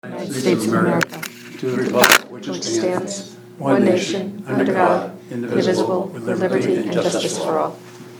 United States of America, to the republic which stands, one nation, under God, indivisible, with liberty and justice for all.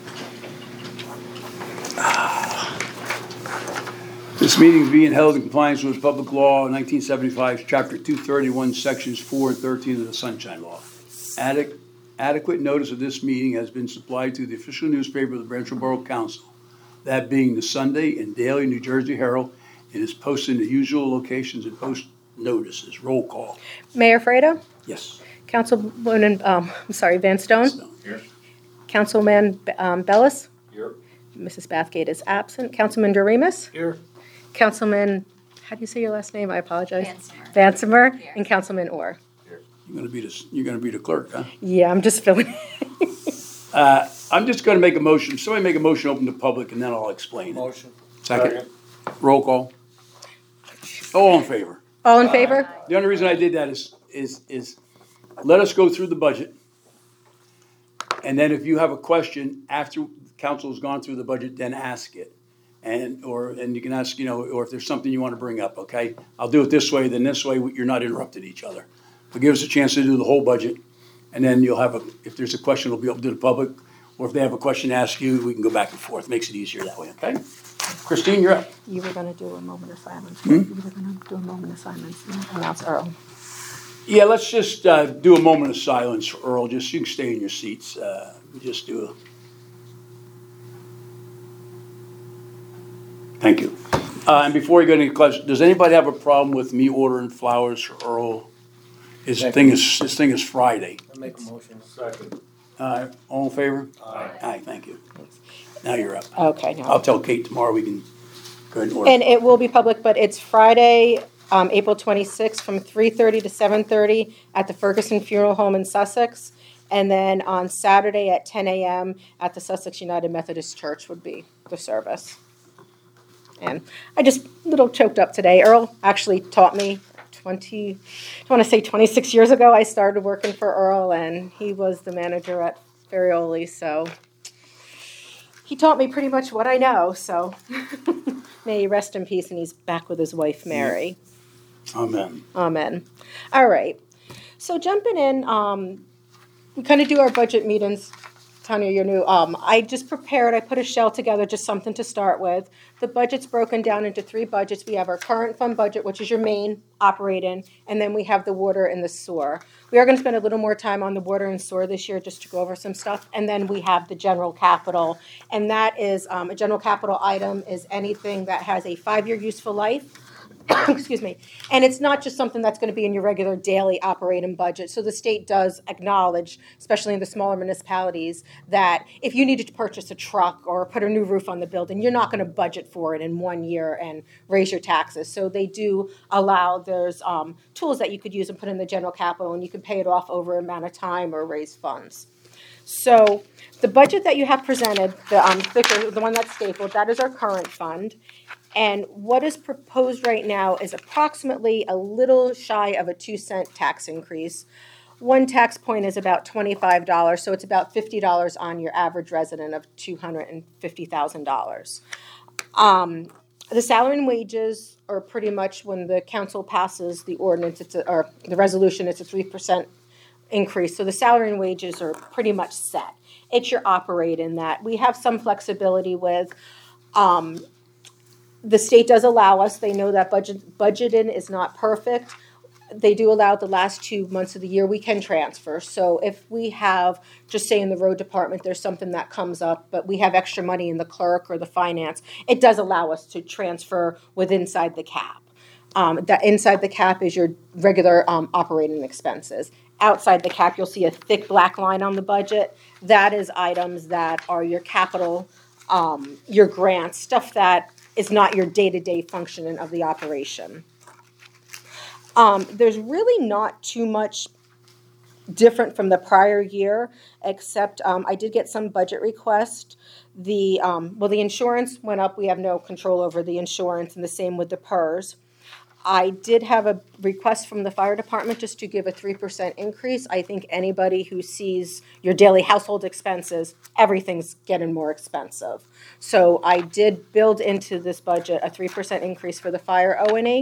This meeting is being held in compliance with Public Law 1975, Chapter 231, Sections 4 and 13 of the Sunshine Law. Adequate notice of this meeting has been supplied to the official newspaper of the Branchville Borough Council, that being the Sunday and Daily New Jersey Herald, and is posted in the usual locations and post notices. Roll call. Mayor Fredo? Yes. Councilwoman, Van Stone? Here. Councilman Bellis? Here. Mrs. Bathgate is absent. Councilman Doremus? Here. Councilman, how do you say your last name? I apologize. Vansimer. Vansimer. And Councilman Orr. You're gonna be the clerk, huh? Yeah, I'm just filling. I'm just gonna make a motion. Somebody make a motion, open to public, and then I'll explain. Motion. Second. Roll call. All in favor? All in favor? The only reason I did that is let us go through the budget. And then if you have a question after council has gone through the budget, then ask it. And you can ask, or if there's something you want to bring up, okay? I'll do it this way, then this way, you're not interrupting each other. But give us a chance to do the whole budget. And then you'll have if there's a question, it'll be open to the public. Or if they have a question to ask you, we can go back and forth. Makes it easier that way, okay? Christine, you're up. You were going to do a moment of silence. Hmm? You were going to do a moment of silence and announce Earl. Yeah, let's just do a moment of silence for Earl. Just you can stay in your seats. Just do a. Thank you. And before you go to any questions, does anybody have a problem with me ordering flowers for Earl? His thing is Friday. I make a motion. Second. All in favor? Aye. Aye, thank you. Now you're up. Okay. No. I'll tell Kate tomorrow we can go ahead and order. And it will be public, but it's Friday, April 26th from 3:30 to 7:30 at the Ferguson Funeral Home in Sussex. And then on Saturday at 10 a.m. at the Sussex United Methodist Church would be the service. And I just a little choked up today. Earl actually taught me 26 years ago. I started working for Earl, and he was the manager at Ferioli. So he taught me pretty much what I know. So may he rest in peace, and he's back with his wife, Mary. Amen. Amen. All right. So jumping in, we kind of do our budget meetings. Tanya, you're new. I just prepared, I put a shell together, just something to start with. The budget's broken down into 3 budgets. We have our current fund budget, which is your main operating, and then we have the water and the sewer. We are going to spend a little more time on the water and sewer this year just to go over some stuff. And then we have the general capital, and that is a general capital item is anything that has a 5-year useful life. Excuse me. And it's not just something that's going to be in your regular daily operating budget. So the state does acknowledge, especially in the smaller municipalities, that if you needed to purchase a truck or put a new roof on the building, you're not going to budget for it in 1 year and raise your taxes. So they do allow, there's tools that you could use and put in the general capital, and you can pay it off over an amount of time or raise funds. So the budget that you have presented, the one that's stapled, that is our current fund. And what is proposed right now is approximately a little shy of a 2-cent tax increase. One tax point is about $25, so it's about $50 on your average resident of $250,000. The salary and wages are pretty much, when the council passes the ordinance, or the resolution, it's a 3% increase. So the salary and wages are pretty much set. It's your operating that we have some flexibility with. The state does allow us, they know that budgeting is not perfect. They do allow the last 2 months of the year we can transfer. So if we have, just say in the road department, there's something that comes up, but we have extra money in the clerk or the finance, it does allow us to transfer inside the cap. That inside the cap is your regular operating expenses. Outside the cap, you'll see a thick black line on the budget. That is items that are your capital, your grants, stuff that is not your day-to-day functioning of the operation. There's really not too much different from the prior year, except I did get some budget requests. The insurance went up. We have no control over the insurance, and the same with the PERS. I did have a request from the fire department just to give a 3% increase. I think anybody who sees your daily household expenses, everything's getting more expensive. So I did build into this budget a 3% increase for the fire O&E.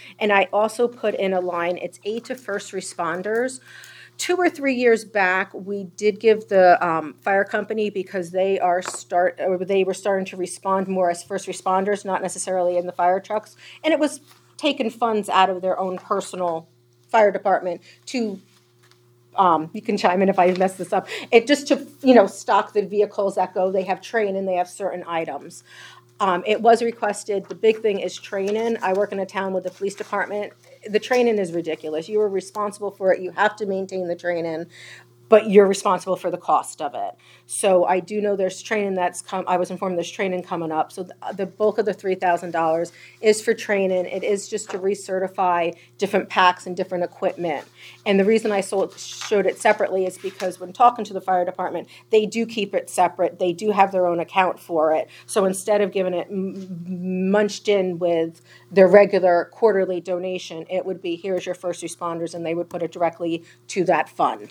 And I also put in a line, it's aid to first responders. 2 or 3 years back, we did give the fire company, because they were starting to respond more as first responders, not necessarily in the fire trucks, and it was taking funds out of their own personal fire department to, you can chime in if I mess this up, it just to, stock the vehicles that go, they have training, they have certain items. It was requested. The big thing is training. I work in a town with the police department. The training is ridiculous. You are responsible for it. You have to maintain the training, but you're responsible for the cost of it. So I do know there's training that's come. I was informed there's training coming up. So the bulk of the $3,000 is for training. It is just to recertify different packs and different equipment. And the reason I showed it separately is because when talking to the fire department, they do keep it separate. They do have their own account for it. So instead of giving it munched in with their regular quarterly donation, it would be, here's your first responders, and they would put it directly to that fund.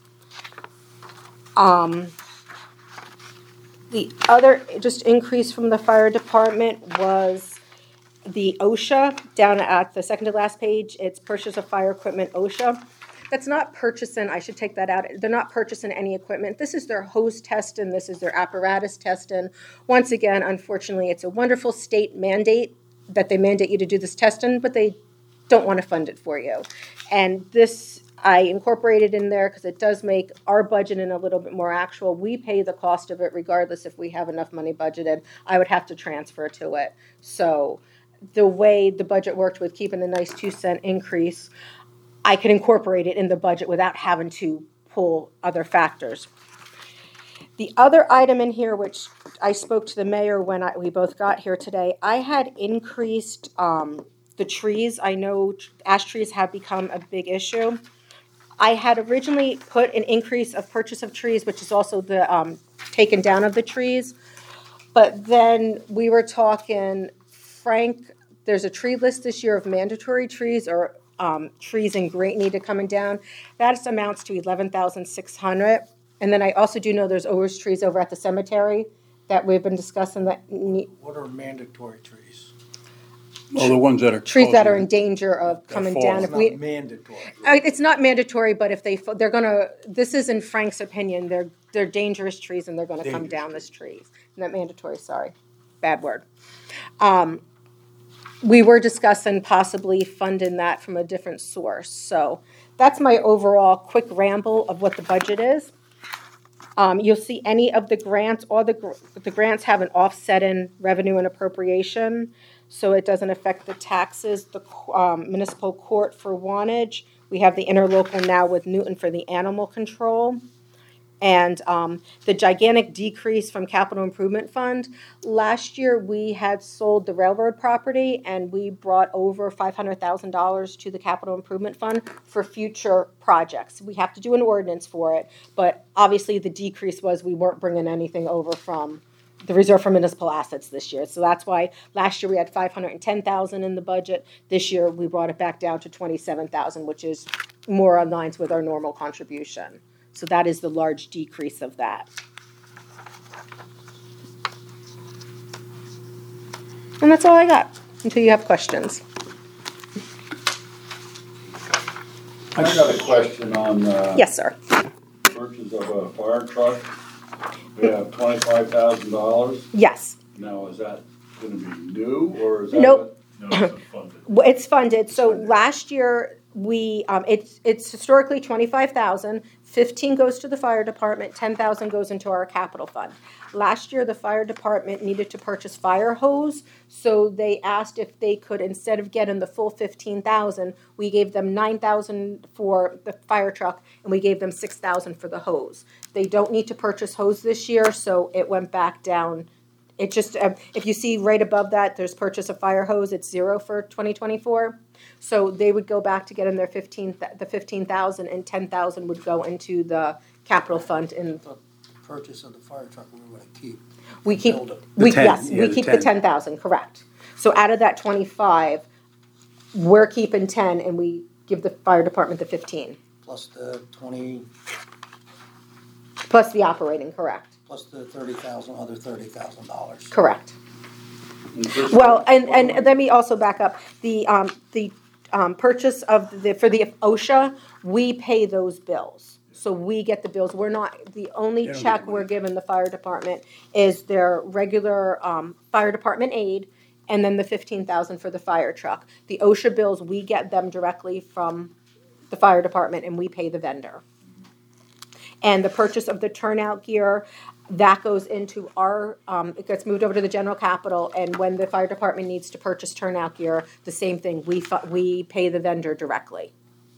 The other just increase from the fire department was the OSHA down at the second to last page. It's purchase of fire equipment, OSHA. That's not purchasing, I should take that out. They're not purchasing any equipment. This is their hose testing. This is their apparatus testing. Once again, unfortunately, it's a wonderful state mandate that they mandate you to do this testing, but they don't want to fund it for you. And this I incorporated in there because it does make our budgeting a little bit more actual. We pay the cost of it regardless if we have enough money budgeted. I would have to transfer to it. So the way the budget worked with keeping a nice 2-cent increase, I could incorporate it in the budget without having to pull other factors. The other item in here, which I spoke to the mayor when we both got here today, I had increased the trees. I know ash trees have become a big issue. I had originally put an increase of purchase of trees, which is also the taken down of the trees. But then we were talking, Frank, there's a tree list this year of mandatory trees or trees in great need of coming down. That amounts to $11,600. And then I also do know there's always trees over at the cemetery that we've been discussing. What are mandatory trees? Well, the ones that are trees that are in danger of coming down. It's not mandatory. It's not mandatory, but if they're gonna. This is in Frank's opinion. They're dangerous trees, and they're going to come down as trees. Not mandatory. Sorry, bad word. We were discussing possibly funding that from a different source. So that's my overall quick ramble of what the budget is. You'll see any of the grants. All the grants have an offset in revenue and appropriation, so it doesn't affect the taxes. The municipal court for Wantage. We have the interlocal now with Newton for the animal control. And the gigantic decrease from Capital Improvement Fund. Last year, we had sold the railroad property, and we brought over $500,000 to the Capital Improvement Fund for future projects. We have to do an ordinance for it, but obviously the decrease was we weren't bringing anything over from the Reserve for Municipal Assets this year. So that's why last year we had $510,000 in the budget. This year we brought it back down to $27,000, which is more on lines with our normal contribution. So that is the large decrease of that. And that's all I got until you have questions. I got a question on Yes, sir. purchase of a fire truck. We have $25,000. Yes. Now, is that going to be new or is that? Nope. No, it's funded. It's funded. So last year we it's historically $25,000. 15 goes to the fire department. 10,000 goes into our capital fund. Last year the fire department needed to purchase fire hose, so they asked if they could, instead of getting the full 15,000, we gave them 9,000 for the fire truck and we gave them 6,000 for the hose. They don't need to purchase hose this year, so it went back down. It just, if you see right above that, there's purchase of fire hose, it's 0 for 2024. So they would go back to getting their 15,000 and 10,000 would go into the capital fund. In The purchase of the fire truck we were going to keep. we keep, Build it. we, The 10, yes, yeah, we the keep 10. the 10,000, correct. So out of that 25, we're keeping 10 and we give the fire department the 15. Plus the 20, Plus the operating, correct. plus the $30,000, other $30,000. Correct. Is this- Well, and let me also back up. The purchase of for the OSHA, we pay those bills. So we get the bills. We're not, the only They don't check get the we're money. giving the fire department is their regular fire department aid, and then the $15,000 for the fire truck. The OSHA bills, we get them directly from the fire department, and we pay the vendor. And the purchase of the turnout gear, that goes into our, it gets moved over to the general capital, and when the fire department needs to purchase turnout gear, the same thing, we pay the vendor directly.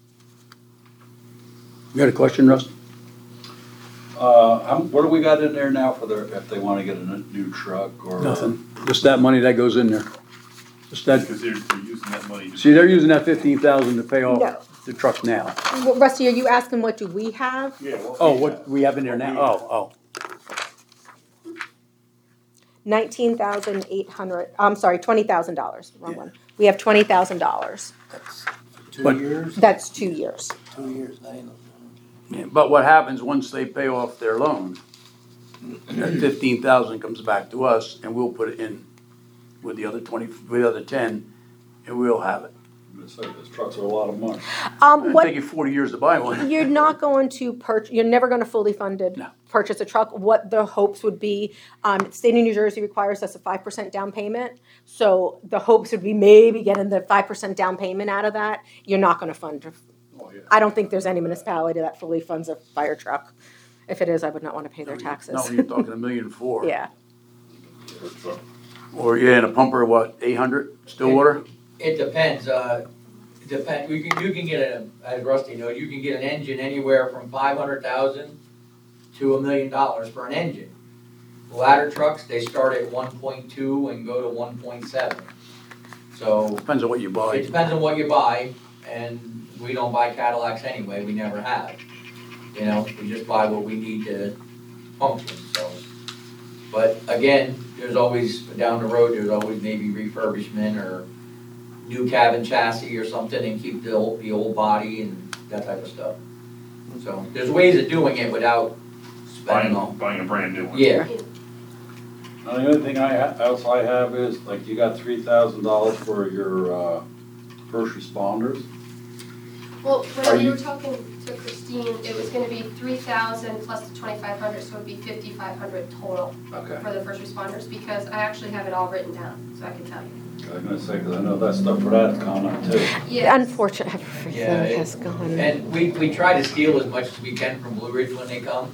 You got a question, Russ? What do we got in there now for if they wanna get a new truck or? Nothing. Just that money that goes in there. Just that. Because they're using that money. See, they're using that 15,000 to pay No. off the truck now. Well, Rusty, are you asking what do we have? Yeah. Oh, what we have in there now? Oh. $19,800, I'm sorry, $20,000, wrong one. We have $20,000. Two But- years? That's 2 years. 2 years, I know. Yeah, but what happens once they pay off their loan? That 15,000 comes back to us, and we'll put it in with the other 10, and we'll have it. Those trucks are a lot of money. It'll What take you 40 years to buy one. you're not going to you're never going to fully funded No. purchase a truck. What the hopes would be, state of New Jersey requires us a 5% down payment. So the hopes would be maybe getting the 5% down payment out of that. You're not going to fund. Oh, yeah. I don't think there's any municipality that fully funds a fire truck. If it is, I would not want to pay their taxes. No, you're talking $1.4 million. Yeah. Or, yeah, and a pumper, what, 800 Stillwater? It depends, you can get as Rusty knows, you can get an engine anywhere from 500,000 to $1 million for an engine. Ladder trucks, they start at 1.2 and go to 1.7. So, Depends on what you it buy. depends on what you buy, and we don't buy Cadillacs anyway, we never have. You know, we just buy what we need to function, so. But again, there's always, down the road, there's always maybe refurbishment or new cabin chassis or something and keep the old body and that type of stuff. So, there's ways of doing it without spending all. Buying a brand new one. Yeah, Now, the other thing else I have is, like, you got $3,000 for your, first responders. Well, Are when we you- were talking to Christine, it was gonna be 3,000 plus the 2,500, so it'd be 5,500 total Okay. for the first responders, because I actually have it all written down, so I can tell you. I was gonna say, because I know that stuff for that's gone up too. Yeah. Unfortunately, everything Yeah, has gone. and we try to steal as much as we can from Blue Ridge when they come.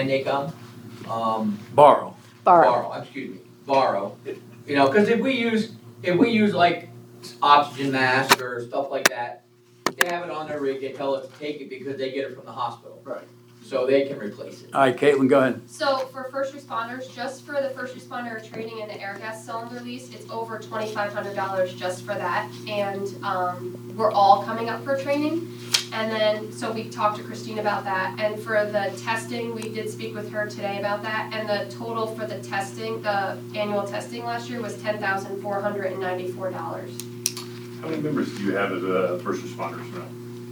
Borrow. Borrow. Borrow. You know, because if we use like oxygen mask or stuff like that, they have it on their rig, they tell us to take it because they get it from the hospital. Right. So they can replace it. All right, Caitlin, go ahead. So for first responders, just for the first responder training and the air gas cylinder lease, it's over $2,500 just for that. And we're all coming up for training. And then, so we talked to Christine about that. And for the testing, we did speak with her today about that. And the total for the testing, the annual testing last year was $10,494. How many members do you have as first responders now?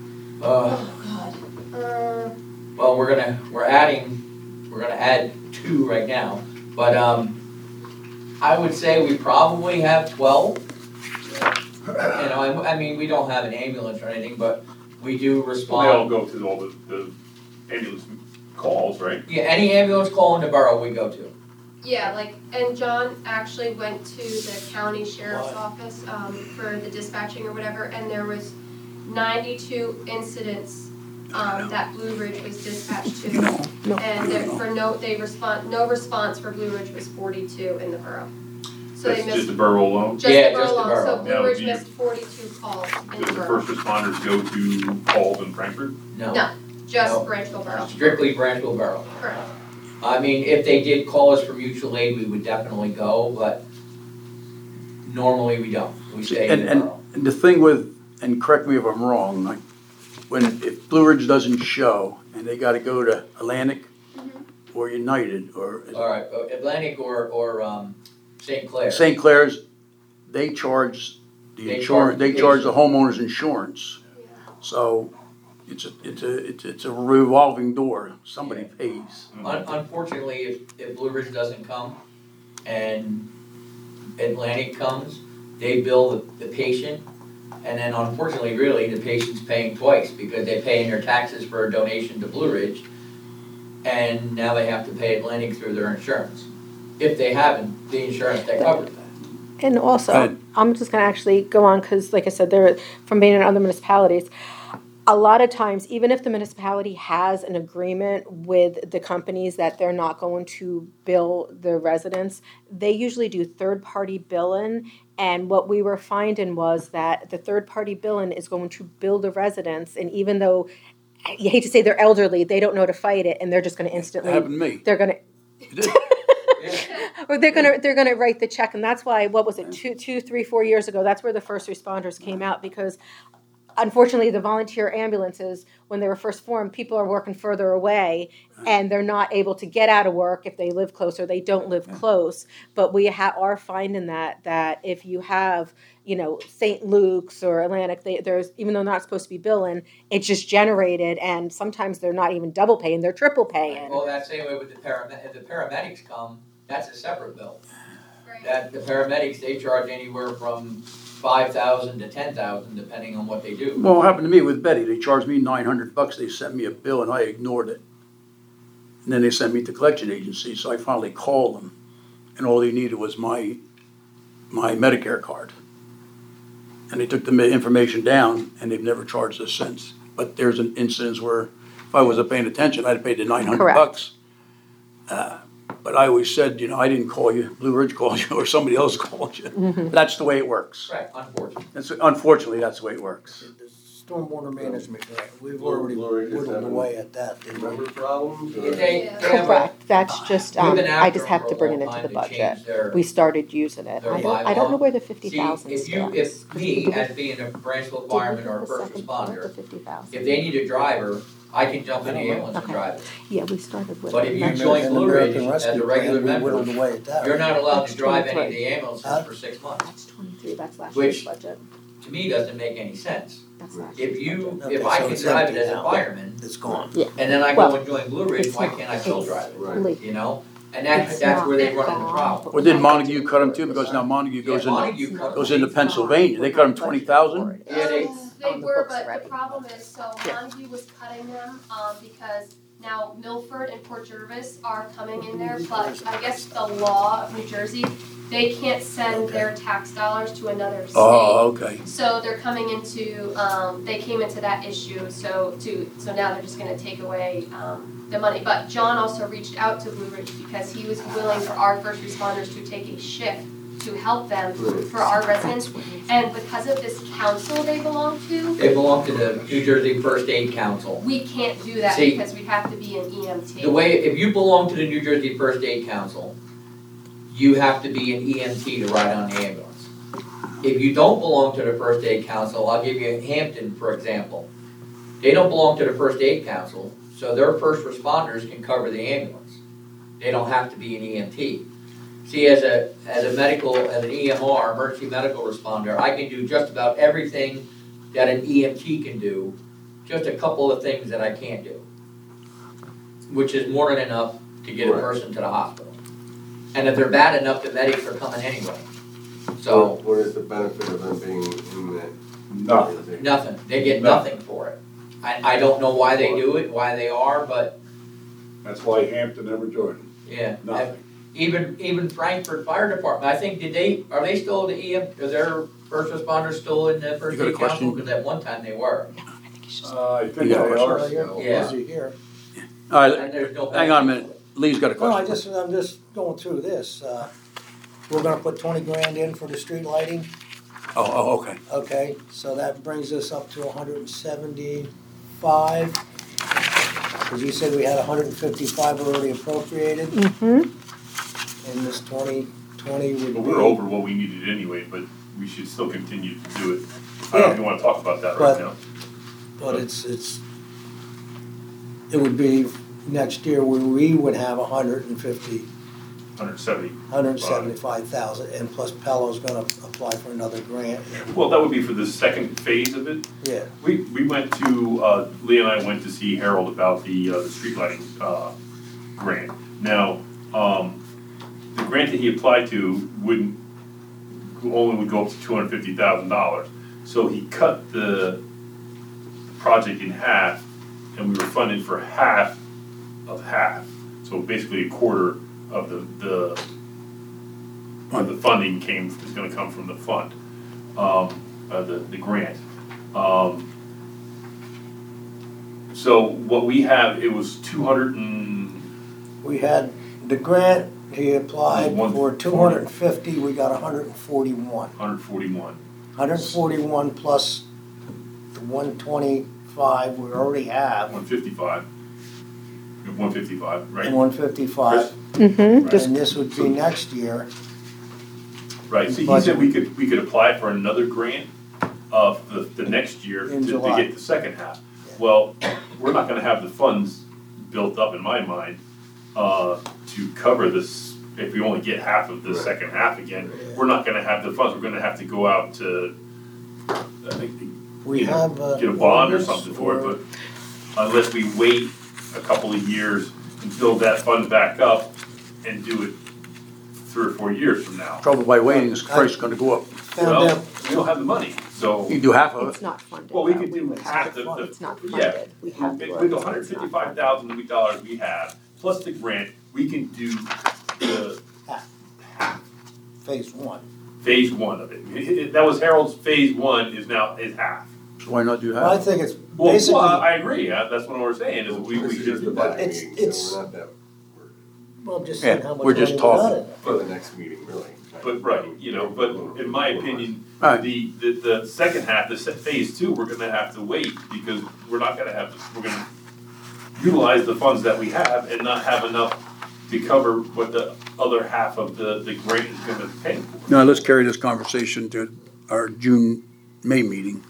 Well, we're gonna add 2 right now, but I would say we probably have 12. You know, I mean, we don't have an ambulance or anything, but we do Well, they all respond. go through all the ambulance calls, right? Yeah, any ambulance call in the borough we go to. Yeah, like, and John actually went to the county sheriff's What? office for the dispatching or whatever, and there was 92 incidents that Blue Ridge was dispatched to. No. And no response for Blue Ridge was 42 in the borough. So they That's missed, just the borough alone? just Yeah, the borough just the alone, borough. so Now, Blue Ridge do you- missed 42 calls in Do the the borough. first responders go to calls in Frankfurt? No, No, just No. Branchville Borough. strictly Branchville Borough. Correct. I mean, if they did call us for mutual aid, we would definitely go, but normally we don't. We stay in the borough. And the thing with, and correct me if I'm wrong, like, if Blue Ridge doesn't show and they gotta go to Atlantic or United or All right, Atlantic or St. Clair. St. Clair's, they charge the They insurance, charge they the charge the homeowner's insurance. So it's a revolving door. Somebody pays. Unfortunately, if Blue Ridge doesn't come and Atlantic comes, they bill the patient And then unfortunately, really, the patient's paying twice because they pay in their taxes for a donation to Blue Ridge, and now they have to pay Atlantic through their insurance. If they haven't, the insurance that covers that. And Go also, ahead. I'm just gonna actually go on, because like I said, from being in other municipalities, a lot of times, even if the municipality has an agreement with the companies that they're not going to bill their residents, they usually do third-party billing. And what we were finding was that the third-party billing is going to bill the residents, and even though, you hate to say they're elderly, they don't know to fight it, and they're just gonna That instantly, happened to me. they're gonna, It did. or they're gonna write the check, and that's why, what was it, 2, 3, 4 years ago, that's where the first responders came out, because unfortunately, the volunteer ambulances, when they were first formed, people are working further away, and they're not able to get out of work if they live close or they don't live close. But we are finding that if you have, St. Luke's or Atlantic, there's, even though they're not supposed to be billing, it's just generated, and sometimes they're not even double paying, they're triple paying. Well, that's the same way with the if the paramedics come, that's a separate bill. Right. That, the paramedics, they charge anywhere from $5,000 to $10,000, depending on what they do. Well, it happened to me with Betty. They charged me $900. They sent me a bill and I ignored it. And then they sent me to collection agency, so I finally called them. And all they needed was my Medicare card. And they took the information down and they've never charged us since. But there's an instance where if I wasn't paying attention, I'd have paid the $900. Correct. But I always said, I didn't call you, Blue Ridge called you, or somebody else called you. That's the way it works. Right, unfortunately. Unfortunately, that's the way it works. The stormwater management grant, we've Lord, already Lord, just whittled having- away at that, didn't we? Remember problems? or- They have a- Correct, that's just, We've been I after just them have for to a bring it long into time the to budget. change their- We started using it. their I don't know bylaw. where the See, 50,000 if me, as being a Branchville fireman or a first responder, if they need a driver, I can jump in the ambulance and Okay. drive it. Yeah, we started with. But it. if you And join the Blue Ridge American as a Rescue regular Plan, we whittled member, away at that. you're not allowed That's to drive any of 23. the ambulances Huh? for 6 months. That's 23, that's last Which- year's budget. To me, doesn't make any sense. That's last If year's you, budget. if I so can it's drive it empty as a now. fireman, It's gone. and then I Well, go and join Blue Ridge, it's why not. can't I still It's- drive it? Right. You know? And It's that's not where they run into gone, problems. but Well, we did have Montague to cut them do too? it. Because now Montague goes Yeah, into, Montague cut goes them. into Pennsylvania. They cut them 20,000? Yeah, they- They on the were, books but already. the problem is, so Yeah. Montague was cutting them, because now Milford and Port Jervis are coming in there, but I guess the law of New Jersey, they can't send their tax dollars to another state. Oh, okay. So they're coming into, they came into that issue, so now they're just gonna take away, the money. But John also reached out to Blue Ridge because he was willing for our first responders to take a shift to help them for our residents. And because of this council they belong to, They belong to the New Jersey First Aid Council. we can't do that See, because we have to be an EMT. The way, if you belong to the New Jersey First Aid Council, you have to be an EMT to ride on the ambulance. If you don't belong to the First Aid Council, I'll give you Hampton, for example. They don't belong to the First Aid Council, so their first responders can cover the ambulance. They don't have to be an EMT. See, as an EMR, emergency medical responder, I can do just about everything that an EMT can do, just a couple of things that I can't do, which is more than enough to get a Right. person to the hospital. And if they're bad enough, the medics are coming anyway. So, What is the benefit of them being in that? Nothing. nothing, they get nothing for it. I don't know why they do it, why they are, but, That's why Hampton never joined them. yeah. Nothing. Even Frankfurt Fire Department, I think, are they still the are their first responders still in the First You got a Aid Council? question? Because at one time they were. I think You got a they question? are Well, still. Yeah. Busy here. All right, And there's no. hang on a minute. Lee's got a No, question. I'm just going through this. We're gonna put 20 grand in for the street lighting, Oh, okay. okay? So that brings us up to 175. Cause you said we had 155 already appropriated, Mm-hmm. and this 20 would be. But we're over what we needed anyway, but we should still continue to do it. I don't know if you wanna talk about that right But- now. But it would be next year where we would have 175,000, and plus Pello's gonna apply for another grant. Well, that would be for the second phase of it. Yeah, We went to, Lee and I went to see Harold about the street lighting, grant. Now, the grant that he applied to only would go up to $250,000. So he cut the project in half, and we were funded for half of half. So basically a quarter of the funding is gonna come from the fund, the grant. So what we have, it was 200 and, We had the grant, he applied One for forty. 250, we got 141. 141. 141 plus the 125 we already have, 155. 155, right? and 155. Mm-hmm, just And this would be next year. Right, so he said we could apply for another grant of the next year In to July. get the second half. Well, we're not gonna have the funds built up, in my mind, to cover this. If we only get half of the second half again, we're not gonna have the funds, we're gonna have to go out to, We you know, have. get a bond or something for it, but unless we wait a couple of years and build that fund back up and do it 3 or 4 years from now. Trouble by waiting is the price is gonna go up. Found Well, out, we don't have the money, so. You can do half of it's it. not funded. Well, we though. could do half the, It's not yeah, funded. We have the with the roads, it's not $155,000 we have, plus the grant, we can do the half, phase one. phase one of it. That was Harold's phase one is half. So why not do I half? think it's Well, basically, I agree, that's what we're saying, is we This should is do the that. budget It's- meeting, it's- so we're not that, well, I'm just saying Yeah, how much we're money just we got talking. in it. for the next meeting, really. But, right, you know, but in my opinion, Alright. the second half, phase two, we're gonna have to wait, because we're not gonna have, we're gonna utilize the funds that we have and not have enough to cover what the other half of the grant is gonna pay for. Now, let's carry this conversation to our May meeting.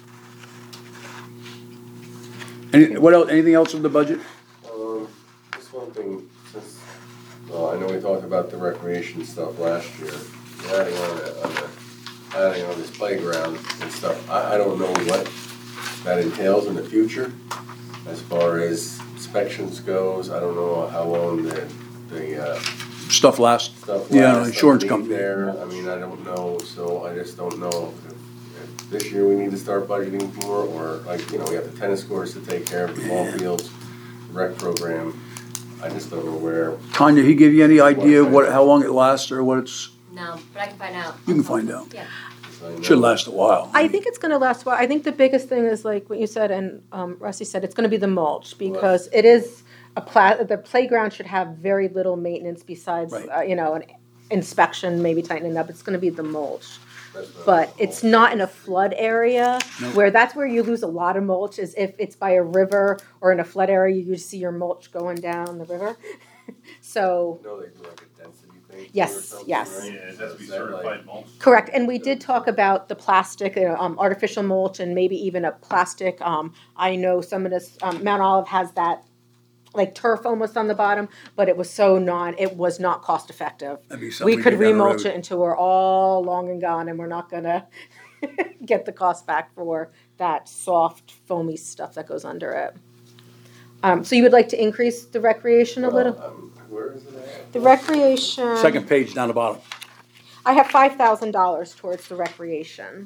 What else, anything else in the budget? Just one thing, since, I know we talked about the recreation stuff last year, adding on this playground and stuff, I don't know what that entails in the future, as far as inspections goes, I don't know how long the Stuff last, stuff Yeah, lasts insurance underneath company. there, I mean, I don't know, so I just don't know if this year we need to start budgeting for, or like, you know, we have the tennis courts to take care of, the ball fields, the rec program, I just don't know where. Tanya, he give you any idea how long it lasts or what it's, No, but I can find out. you can find out. Yeah. I know- Should last a while. I think it's gonna last a while. I think the biggest thing is like what you said and Rusty said, it's gonna be the mulch because it is the playground should have very little maintenance besides, Right. an inspection, maybe tightening up. It's gonna be the mulch. that's what I But was it's told. not in a flood area Nope. where that's where you lose a lot of mulch is if it's by a river or in a flood area, you see your mulch going down the river. So, No, they do like a density thing. Yes, or something, yes. right? Yeah, it has to be Is that like- certified mulch. correct. And we did talk about the plastic, artificial mulch and maybe even a plastic. I know some of this, Mount Olive has that like turf almost on the bottom, but it was not cost effective. That'd be something We could get down the remulch road. it until we're all long and gone and we're not gonna get the cost back for that soft foamy stuff that goes under it. So you would like to increase the recreation a little? Where is it at? The recreation. Second page down the bottom. I have $5,000 towards the recreation.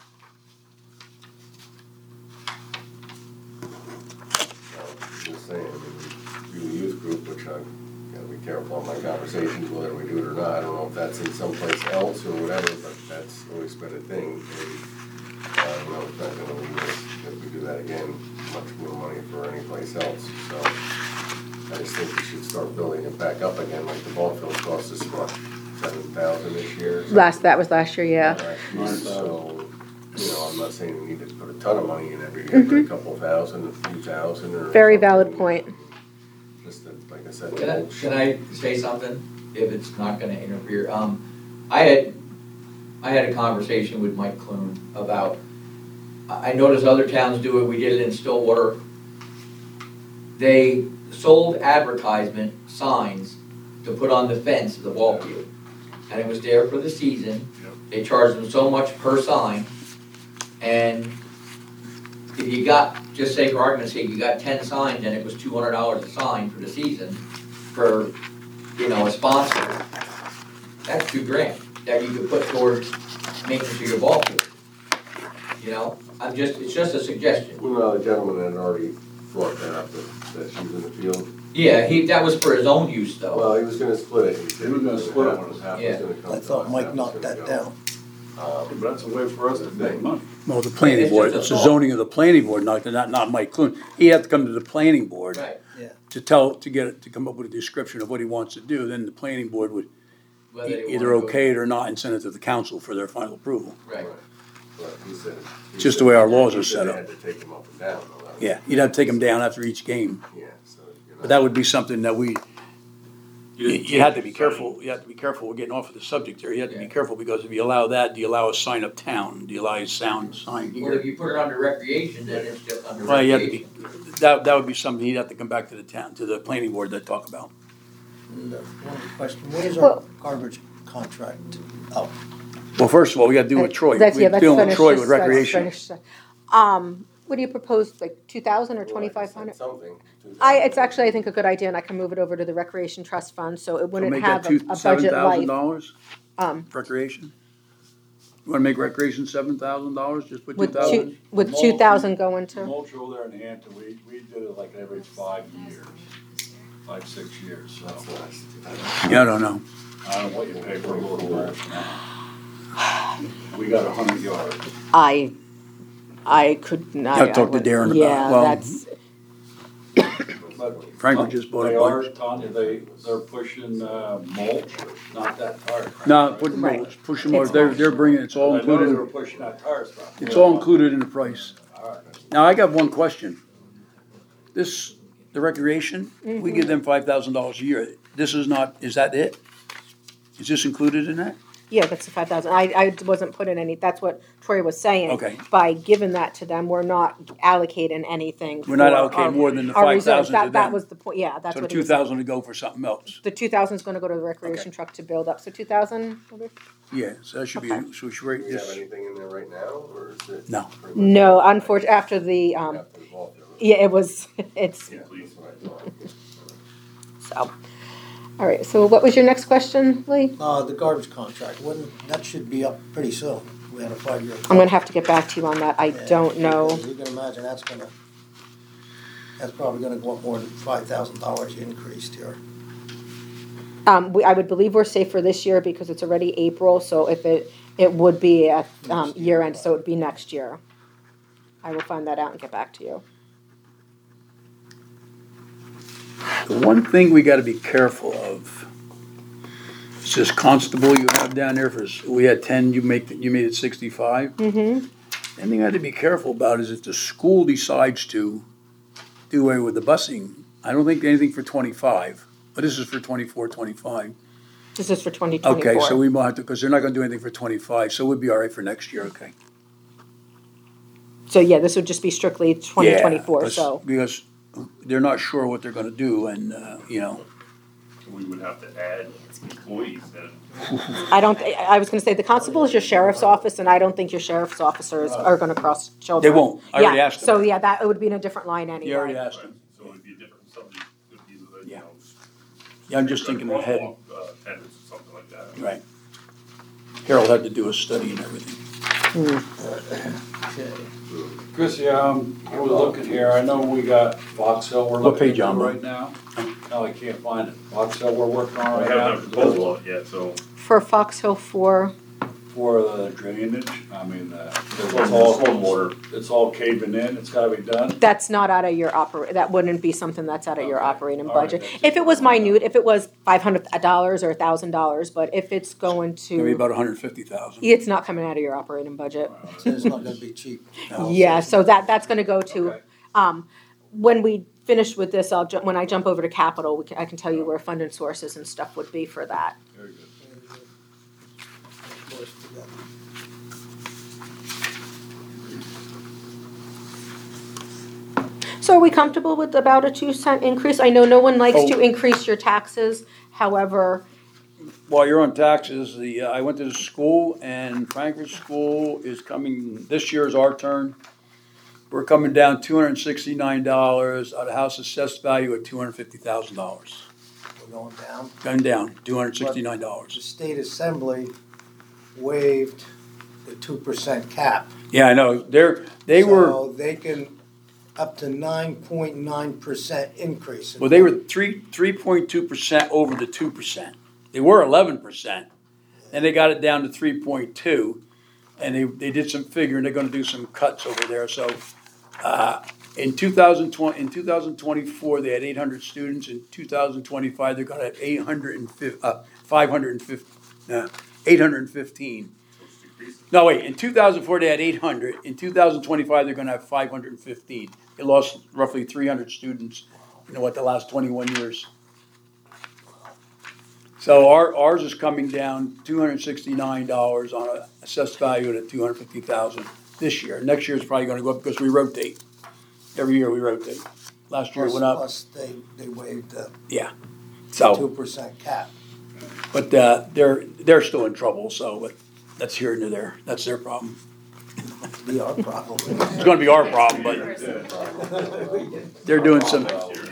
Just saying, I mean, we do a youth group, which I gotta be careful on my conversations, whether we do it or not. I don't know if that's in someplace else or whatever, but that's always been a thing. And I don't know, it's not gonna leave us, if we do that again, much more money for any place else. So I just think we should start building it back up again, like the ball field cost us, what, 7,000 this year? or something? That was last year, yeah. So, you know, I'm not saying we need to put a ton of money in every year, but a couple thousand, a few thousand, or. Very valid something. point. Just that, like I said. Can I say something, if it's not gonna interfere? I had a conversation with Mike Clune about, I noticed other towns do it, we did it in Stillwater. They sold advertisement signs to put on the fence of the ball field. And it was there for the season, they charged them so much per sign. And if you got, just say for argument's sake, you got 10 signs and it was $200 a sign for the season for, a sponsor, that's $2,000 that you could put towards making sure your ball field. You know, it's just a suggestion. Well, the gentleman had already brought that up, that she was in the field. Yeah, that was for his own use though. Well, he was gonna split it. He said He was gonna split it when it was half happening. was gonna come I to thought us, Mike half was knocked gonna that go. down. But that's a way for us to make money. Well, the planning It's board, just a it's the thought. zoning of the planning board, not Mike Clune. He had to come to the planning board Right, to come up with a description of what he wants to do. Then the planning board would whether they either wanna go- okay it or not and send it to the council for their final approval. Right. But he said. Just the way our laws are he said set they up. had to take him up and down. though. That was- Yeah, you'd have to take them down after each game. Yeah, so. you're not- But that would be something that you had to be careful, you have to be careful, we're getting off of the subject there, you have to be Yeah. careful, because if you allow that, do you allow a sign uptown? Do you allow a sound sign Well, if here? you put it under recreation, then it's just under Well, you have to be, recreation. that would be something you'd have to come back to the planning board to talk about. And, one question, what is our Well- garbage contract? Oh, Well, first of all, we gotta do with Troy, Let's we're dealing with finish Troy this, with let's recreation. finish this. What do you propose, like 2,000 or Well, like I 2,500? said, Something. It's actually, I think, a good idea, and I can move it over to the Recreation Trust Fund, so it So wouldn't make have that a budget life. $7,000 recreation? You wanna make recreation $7,000, just put With 2,000? with 2,000 going to, Mulch over there in Hampton, we did it like every 5 years, 6 years, so. That's nice. Yeah, I don't know. I don't know what you pay for a little grass now. We got 100 yards. I could not. I'll talk to Darren about it. Yeah, Well, that's, But Franklin just bought They a are, bunch. Tanya, they're pushing mulch, not that tire. crap, No, right? put, Right. push them over, they're bringing, it's all I know they were included, pushing that tire stuff. it's all included in the price. All right. Now, I got one question. The recreation, we give them $5,000 a year. This is not, is that it? Is this included in that? yeah, that's the 5,000. I wasn't putting any, that's what Troy was saying. Okay. By giving that to them, we're not allocating anything. We're not for allocating our- more than the our reserves. 5,000 to That them. was the point, yeah, that's So the what he was saying. 2,000 to go for something else. The 2,000 is gonna go to the recreation truck to build up, so 2,000? Yeah, so that should be, Okay. so we should rate Do you have this. anything in there right now, or is it? No. pretty much- No, unfortunately, after the, After the ball field? yeah, it was, it's, Yeah, that's what I thought. so. All right, so what was your next question, Lee? the garbage contract, that should be up pretty soon. We had a 5-year. I'm gonna have to get back to you on that, I don't know. You can imagine that's probably gonna go up more than $5,000 increased here. I would believe we're safe for this year because it's already April, so if it would be at, year end, so it'd be next year. I will find that out and get back to you. The one thing we gotta be careful of, is this constable you have down there we had 10, you made it 65? Mm-hmm. The thing I had to be careful about is if the school decides to do away with the busing, I don't think anything for 25, but this is for 24, 25. This is for 2024. Okay, so we might have to, because they're not gonna do anything for 25, so we'd be all right for next year, okay? So yeah, this would just be strictly 2024, Yeah, so. because they're not sure what they're gonna do, and, We would have to add employees then. I was gonna say, the constable is your sheriff's office, and I don't think your sheriff's officers are gonna cross they children. won't, I already Yeah, asked them. so yeah, that, it would be in a different line anyway. You already asked them. So it'd be a different subject, it'd be the, Yeah. Yeah, I'm just thinking ahead, Attendance or something like that. right. Harold had to do a study and everything. Chris, I was looking here, I know we got Fox Hill we're What looking page, into John? right now. No, I can't find it. Fox Hill we're working on We right haven't now. had a proposal on it yet, so. For Fox Hill 4, For the drainage, I mean, Stormwater. it's all caving in, it's gotta be done. that's not out of your that wouldn't be something that's out of your Okay. operating All right, budget. that's If it. it was minute, if it was $500 or $1,000, but if it's going Maybe to, about 150,000. it's not coming out of your operating budget. It's not gonna be cheap. Yeah, so that's gonna go to, Okay. when we finish with this, when I jump over to capital, I can tell you where funding sources and stuff would be for that. Very good. So are we comfortable with about a 2-cent increase? I know no one likes to Oh. increase your taxes, however, While you're on taxes, I went to the school, and Frankfurt School is coming, this year is our turn. We're coming down $269 out of house assessed value at $250,000. We're going down. Going down, The $269. state assembly waived the 2% cap. Yeah, I know, they were, So they can, up to 9.9% increase. well, they were 3.2% over the 2%. They were 11%, and they got it down to 3.2, and they did some figuring, they're gonna do some cuts over there, so, in 2024, they had 800 students, in 2025, they're gonna have 815. No, wait, in 2004, they had 800, in 2025, they're gonna have 515. They lost roughly 300 students, the last 21 years. So ours is coming down $269 on an assessed value at $250,000 this year. Next year is probably gonna go up because we rotate. Every year we rotate. Last year it went up. Plus they waived the Yeah. So, 2% cap. but they're still in trouble, so but that's here and there. That's their problem. Be our problem. It's gonna be our problem, but they're doing some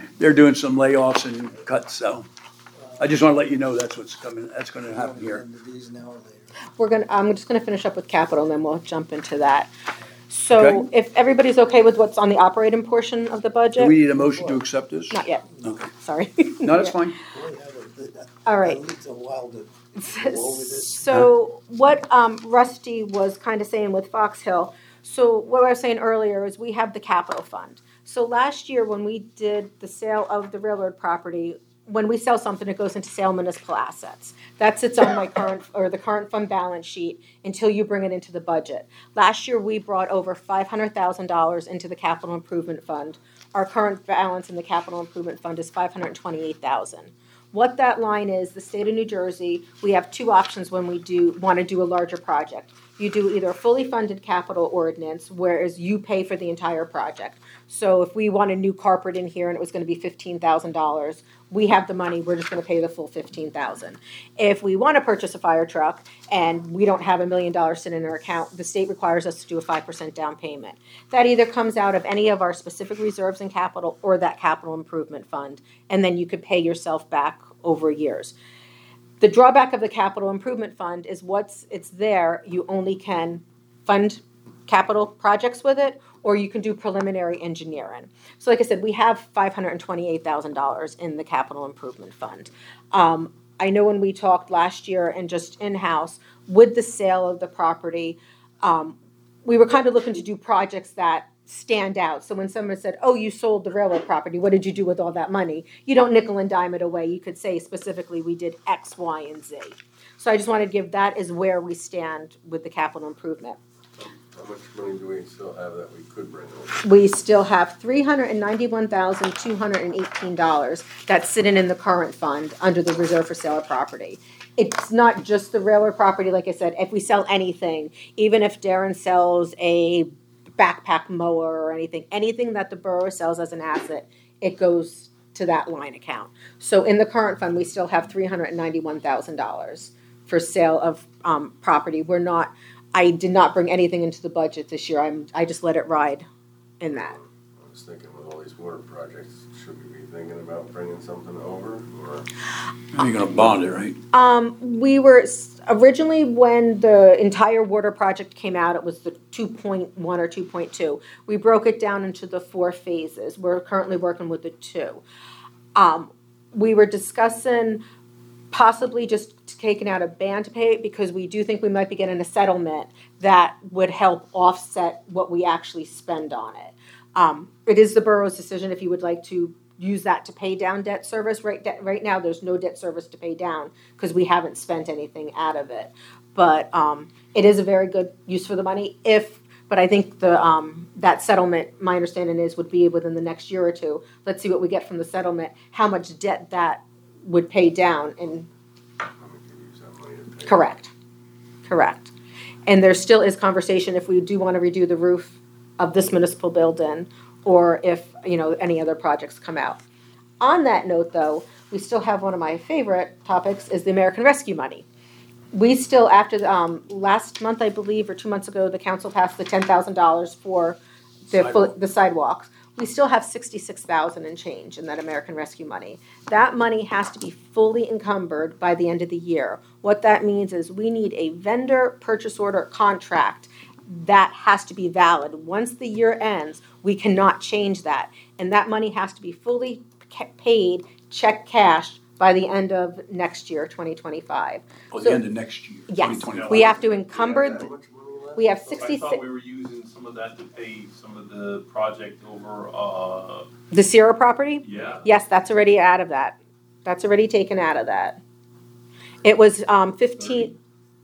layoffs and cuts, so. I just wanna let you know that's what's coming, that's gonna happen here. These now or later. I'm just gonna finish up with capital and then we'll jump into that. So Okay. if everybody's okay with what's on the operating portion of the Do budget? we need a motion to accept this? Not yet, Okay. sorry. No, that's fine. All right. It's a while to go over this. So what Rusty was kind of saying with Fox Hill, so what I was saying earlier is we have the capital fund. So last year when we did the sale of the railroad property, when we sell something, it goes into sale municipal assets. That sits on the current fund balance sheet until you bring it into the budget. Last year, we brought over $500,000 into the capital improvement fund. Our current balance in the capital improvement fund is $528,000. What that line is, the state of New Jersey, we have two options when we want to do a larger project. You do either a fully funded capital ordinance, whereas you pay for the entire project. So if we want a new carpet in here and it was going to be $15,000, we have the money, we're just going to pay the full $15,000. If we want to purchase a fire truck and we don't have $1 million sitting in our account, the state requires us to do a 5% down payment. That either comes out of any of our specific reserves in capital or that capital improvement fund, and then you could pay yourself back over years. The drawback of the capital improvement fund is it's there, you only can fund capital projects with it, or you can do preliminary engineering. So like I said, we have $528,000 in the capital improvement fund. I know when we talked last year and just in-house, with the sale of the property, we were kind of looking to do projects that stand out. So when someone said, oh, you sold the railroad property, what did you do with all that money? You don't nickel and dime it away. You could say specifically we did X, Y, and Z. So I just wanted to give that is where we stand with the capital improvement. How much money do we still have that we could bring over? We still have $391,218 that's sitting in the current fund under the reserve for sale of property. It's not just the railroad property, like I said, if we sell anything, even if Darren sells a backpack mower or anything that the borough sells as an asset, it goes to that line account. So in the current fund, we still have $391,000 for sale of property. I did not bring anything into the budget this year. I just let it ride in that. I was thinking with all these water projects, should we be thinking about bringing something over, or? You're gonna bond it, right? We were originally, when the entire water project came out, it was the 2.1 or 2.2. We broke it down into the 4 phases. We're currently working with the 2. We were discussing possibly just taking out a ban to pay it because we do think we might be getting a settlement that would help offset what we actually spend on it. It is the borough's decision if you would like to use that to pay down debt service. Right now, there's no debt service to pay down because we haven't spent anything out of it. But it is a very good use for the money. But I think that settlement, my understanding is, would be within the next year or two. Let's see what we get from the settlement, how much debt that would pay down. And Correct. And there still is conversation if we do want to redo the roof of this municipal building, or if any other projects come out. On that note, though, we still have one of my favorite topics is the American Rescue money. We still, after last month, I believe, or 2 months ago, the council passed the $10,000 for the sidewalks. we still have 66,000 and change in that American Rescue money. That money has to be fully encumbered by the end of the year. What that means is we need a vendor purchase order contract that has to be valid. Once the year ends, we cannot change that. And that money has to be fully paid, check cashed, by the end of next year, 2025. Or the end of next year, Yes, 2025. we have to encumber, That much money left? we have I 66, thought we were using some of that to pay some of the project over, the Sierra property? yeah. Yes, that's already out of that. That's already taken out of that. It was 15.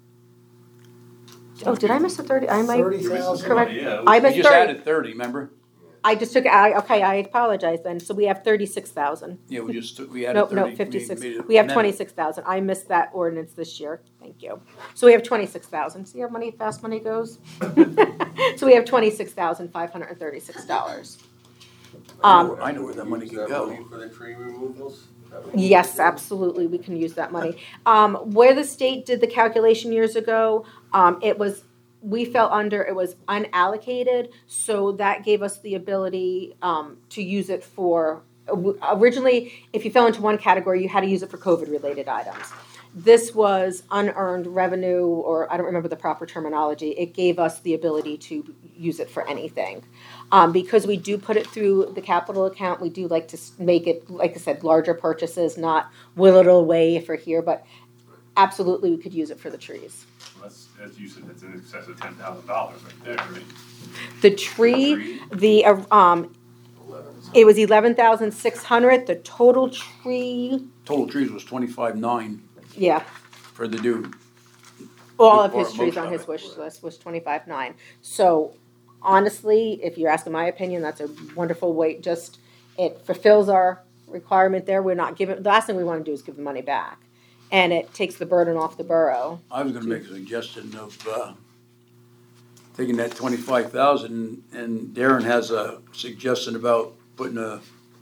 Oh, did I miss a 30? I might, 30,000. correct. Yeah. I We missed just 30. added 30, remember? I just took, okay, I apologize then. So we have 36,000. Yeah, we added Nope, 30. no, 56. made it We have amendment. 26,000. I missed that ordinance this year. Thank you. So we have 26,000. See how fast money goes? So we have $26,536. I know where that money Use can that go. money for the tree removals? That would be Yes, good. absolutely, we can use that money. Where the state did the calculation years ago, we fell under, it was unallocated, so that gave us the ability to use it for, originally, if you fell into one category, you had to use it for COVID-related items. This was unearned revenue, or I don't remember the proper terminology. It gave us the ability to use it for anything. Because we do put it through the capital account, we do like to make it, like I said, larger purchases, not whittle it away for here, but absolutely we could use it for the trees. That's, as you said, that's in excess of $10,000 right there, right? The tree, Eleven. it was 11,600. The total tree, Total trees was 25,900 yeah, for the dude. all of his Or trees most on of his it. wish list was 25,900. So honestly, if you're asking my opinion, that's a wonderful way. Just it fulfills our requirement there. We're not giving. The last thing we want to do is give the money back, and it takes the burden off the borough. I was gonna make a suggestion of, taking that 25,000, and Darren has a suggestion about putting a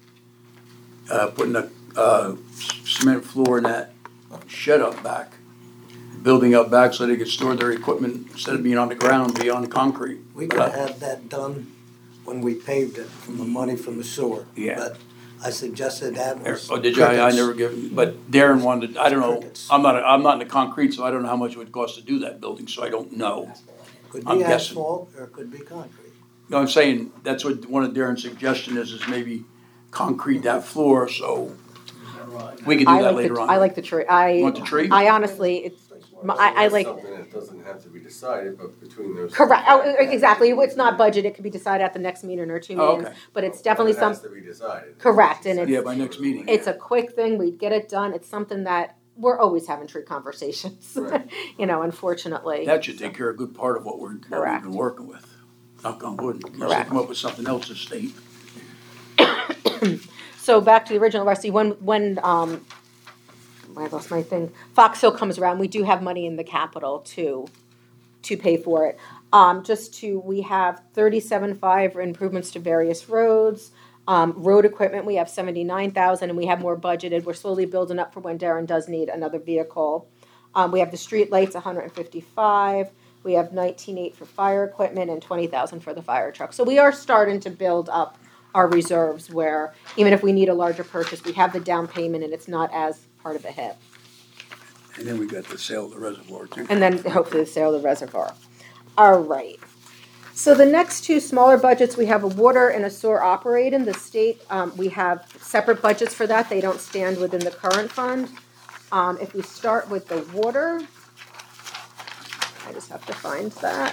cement floor in that shed up back, building up back so they could store their equipment instead of being on the ground, be on concrete. We could have had that done when we paved it from the money from the sewer. Yeah. But I suggested that was. Oh, did you? I crickets. never give, but Darren wanted, I don't know, Crickets. I'm not in the concrete, so I don't know how much it would cost to do that building, so I don't know. Could I'm be guessing. asphalt or it could be concrete. No, I'm saying, that's what one of Darren's suggestions is maybe concrete that floor, so we could do that later on. I like the tree. You want the tree? I honestly, it's, I That's like. something that doesn't have to be decided, but between those. Correct. Oh, exactly. It's not budget. It could be decided at the next meeting or 2 Oh, meetings. okay. But it's definitely But it has something. to be decided. Correct, and Yeah, by next meeting. It's a quick thing. We'd get it done. It's something that we're always having tree conversations. Right. Unfortunately. That should take care of a good part of what we've Correct. been working with. Knock on wood. Unless they Correct. come up with something else this state. So back to the original recipe. When I lost my thing. Fox Hill comes around. We do have money in the capital to pay for it. We have 37.5 for improvements to various roads. Road equipment, we have 79,000, and we have more budgeted. We're slowly building up for when Darren does need another vehicle. We have the street lights, 155. We have 19.8 for fire equipment and 20,000 for the fire truck. So we are starting to build up our reserves where even if we need a larger purchase, we have the down payment and it's not as part of a hit. And then we got the sale of the reservoir too. And then hopefully the sale of the reservoir. All right. So the next two smaller budgets, we have a water and a sewer operating. The state, we have separate budgets for that. They don't stand within the current fund. If we start with the water, I just have to find that.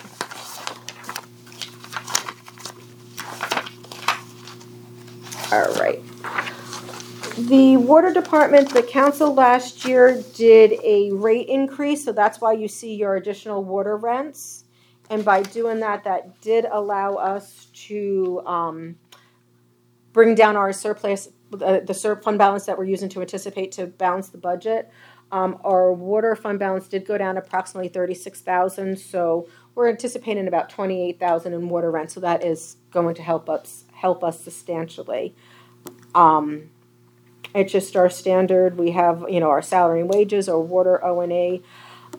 All right. The water department, the council last year did a rate increase, so that's why you see your additional water rents. And by doing that, that did allow us to bring down our surplus, the fund balance that we're using to anticipate to balance the budget. Our water fund balance did go down approximately 36,000, so we're anticipating about 28,000 in water rent. So that is going to help us substantially. It's just our standard. We have our salary and wages, our water O&A.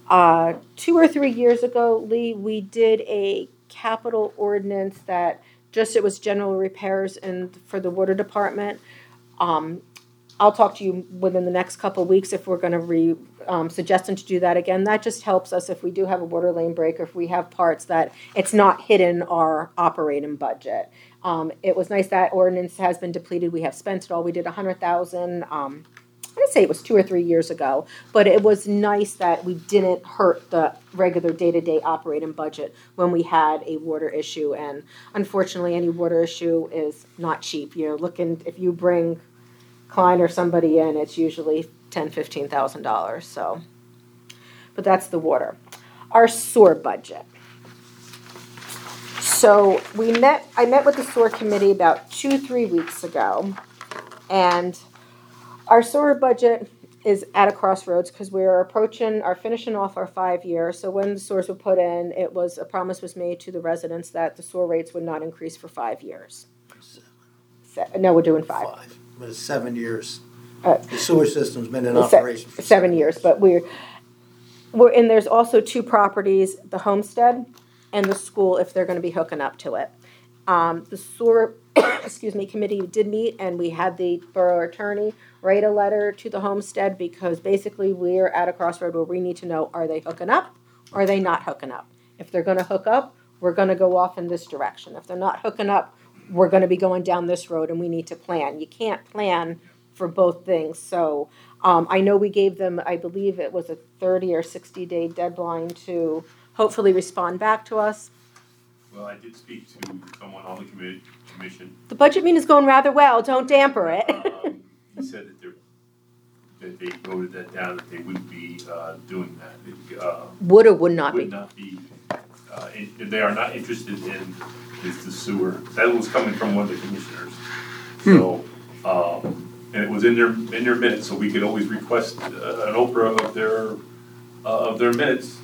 2 or 3 years ago, Lee, we did a capital ordinance that just it was general repairs and for the water department. I'll talk to you within the next couple of weeks if we're gonna suggesting to do that again. That just helps us if we do have a water lane break, or if we have parts that it's not hidden our operating budget. It was nice that ordinance has been depleted. We have spent it all. We did 100,000, I'm gonna say it was 2 or 3 years ago, but it was nice that we didn't hurt the regular day-to-day operating budget when we had a water issue. And unfortunately, any water issue is not cheap. You're looking, if you bring Klein or somebody in, it's usually $10,000–$15,000. So, but that's the water. Our sewer budget. So I met with the sewer committee about 2-3 weeks ago, and our sewer budget is at a crossroads because we're finishing off our 5 years. So when the sewers were put in, a promise was made to the residents that the sewer rates would not increase for 5 years. No, we're doing 5. 5, but it's 7 years. The sewer system's been in It's operation for 7 years, but and there's also 2 properties, the homestead and the school, if they're going to be hooking up to it. The sewer, committee did meet, and we had the borough attorney write a letter to the homestead because basically we're at a crossroad where we need to know, are they hooking up or are they not hooking up? If they're going to hook up, we're going to go off in this direction. If they're not hooking up, we're going to be going down this road, and we need to plan. You can't plan for both things. So I know we gave them, I believe it was a 30 or 60-day deadline to hopefully respond back to us. Well, I did speak to someone on the commission. The budget meeting is going rather well. Don't damper it. He said that they voted that down, that they wouldn't be doing that. Would or would not be. Would not be. They are not interested in the sewer. That was coming from one of the commissioners. So, and it was in their minutes, so we could always request an Oprah of their minutes.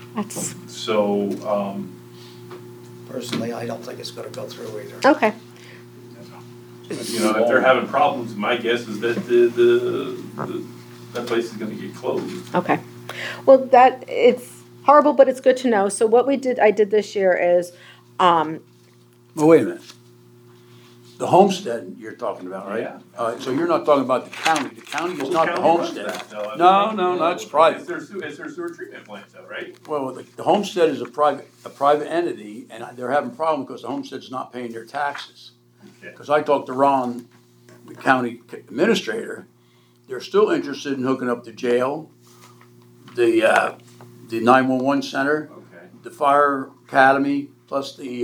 So. Personally, I don't think it's gonna go through either. Okay. You know, if they're having problems, my guess is that that place is gonna get closed. Okay. Well, it's horrible, but it's good to know. So what I did this year is, Well, wait a minute. The homestead you're talking about, right? Yeah. So you're not talking about the county. The county is not the county runs homestead. that. No, it's private. It's their sewer treatment plant though, right? Well, the homestead is a private entity, and they're having a problem because the homestead's not paying their taxes. Okay. Because I talked to Ron, the county administrator, they're still interested in hooking up the jail, the 911 center, Okay. the fire academy, plus the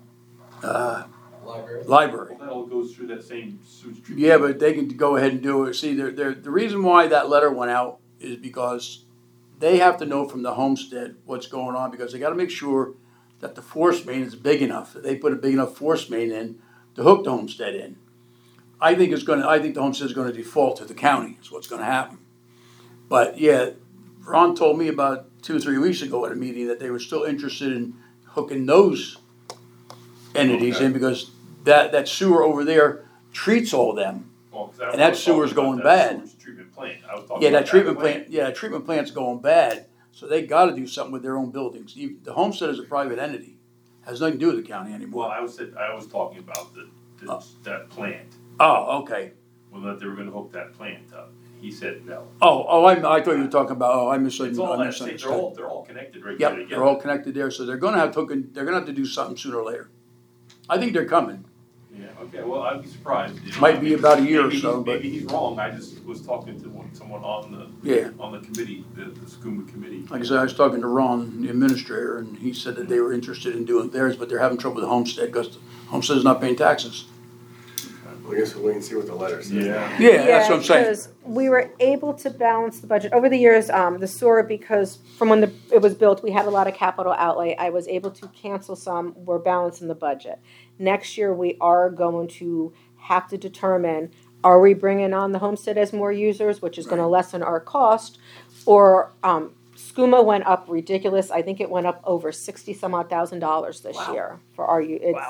library. Well, that all goes through that same sewage treatment. Yeah, but they can go ahead and do it. See, the reason why that letter went out is because they have to know from the homestead what's going on, because they got to make sure that the force main is big enough. That they put a big enough force main in to hook the homestead in. I think the homestead is going to default to the county. Is what's going to happen. But yeah, Ron told me about 2 or 3 weeks ago at a meeting that they were still interested in hooking those entities in, because that sewer over there treats all them. Well, And that sewer's going bad. Sewage treatment plant. I was talking Yeah, about that treatment plant's going bad, so they got to do something with their own buildings. The homestead is a private entity, has nothing to do with the county anymore. Well, I was talking about that plant. Oh, okay. Well, that they were gonna hook that plant up. He said no. I thought you were talking about. I It's all that same, misunderstood. they're all connected right there Yep, together. they're all connected there, so they're going to have to do something sooner or later. I think they're coming. Yeah, okay, well, I'd be surprised. You know, Might be about a year or maybe so, he's- but- Maybe he's wrong. I just was talking to someone on the committee, the SCUMA committee. Like I said, I was talking to Ron, the administrator, and he said that they were interested in doing theirs, but they're having trouble with the homestead because the homestead's not paying taxes. I guess we'll wait and see what the letter says. Yeah. Yeah, that's what I'm saying. Because we were able to balance the budget over the years. The sewer, because from when it was built, we had a lot of capital outlay. I was able to cancel some. We're balancing the budget. Next year, we are going to have to determine: are we bringing on the homestead as more users, which is going to lessen our cost, or SCUMA went up ridiculous. I think it went up over $60-some-odd thousand this year for our.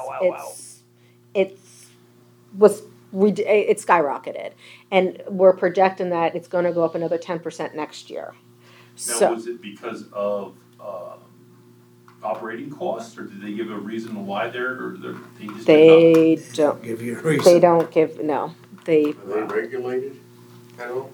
It skyrocketed, and we're projecting that it's going to go up another 10% next year. Now, was it because of operating costs, or did they give a reason why they just did They don't, Give you a they reason. don't give, no, they, Are they regulated at all?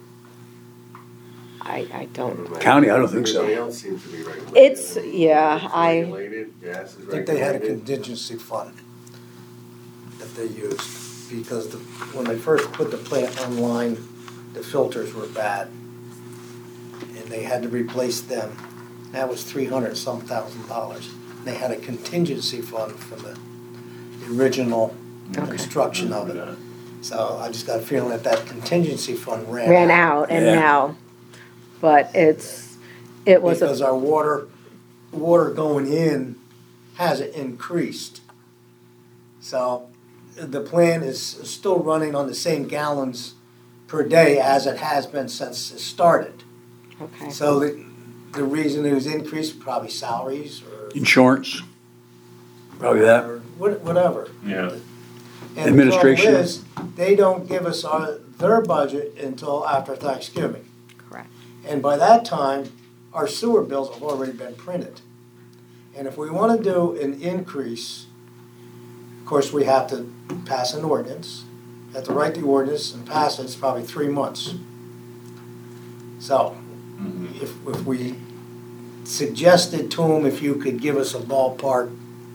I don't, County, I don't think so. Everybody else seems to be regulated. It's- I mean, yeah, it's I- regulated, gas is I think they had a regulated. contingency fund that they used, because when they first put the plant online, the filters were bad. And they had to replace them. That was $300-some thousand. They had a contingency fund for the original construction of it. So I just got a feeling that that contingency fund ran out and Yeah. now, but it was Because a, our water going in hasn't increased. So the plant is still running on the same gallons per day as it has been since it started. okay. So the reason it was increased, probably salaries or. Insurance, probably that. Or whatever. Yeah. And Administration. the problem is, they don't give us their budget until after Thanksgiving. Correct. And by that time, our sewer bills have already been printed. And if we want to do an increase, of course, we have to pass an ordinance. Have to write the ordinance and pass it, it's probably 3 months. So, if we suggested to them if you could give us a ballpark